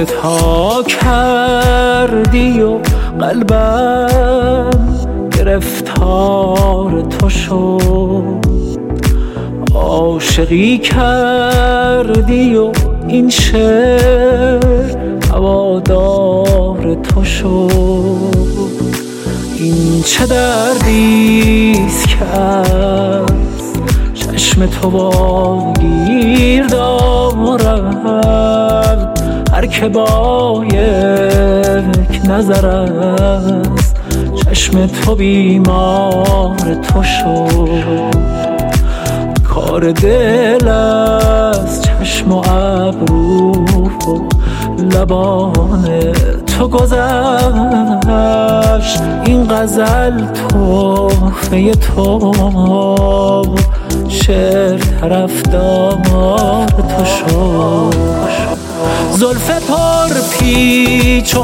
تا کردی و قلبم گرفتار تو شد، عاشقی کردی و این شعر هوادار تو شد. این چه دردیست که از چشم تو واگیر دارم، هر که با یک نظر از چشم تو بیمار تو شد. کار دل از چشم و ابرو و لبان تو گذشت، این غزل تحفه تو، شعر طرفدار تو شد. زلف پر پیچ و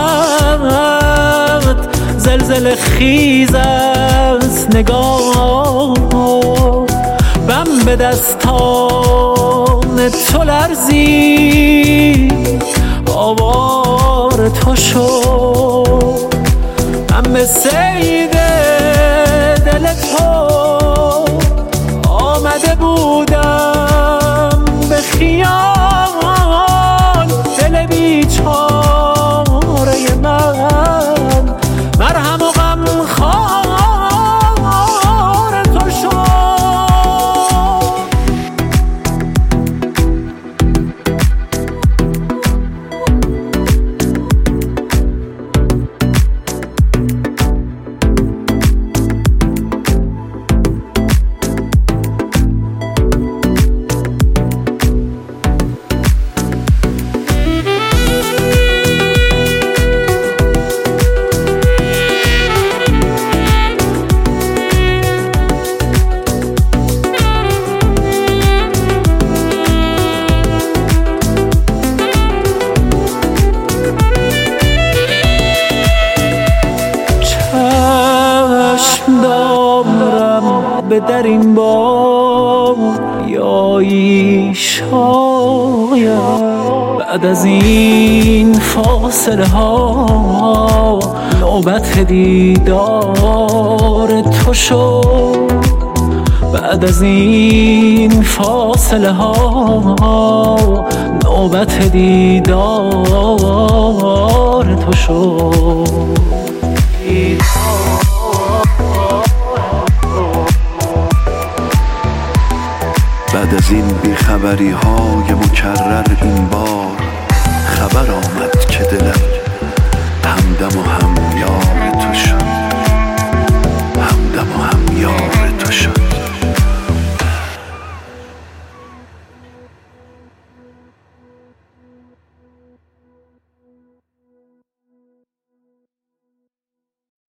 خمت زلزله خیز است نگاه، بم به دستان تو لرزید آوار تو شد. من به صید دل تو آمده بودم به خیال، دل بیچاره من مرهم و غم خوار تو شد. به در این بار بیایی شاید، بعد از این فاصله ها نوبت دیدار تو شد. بعد از این فاصله ها نوبت دیدار تو شد. بعد از این بیخبری های مکرر این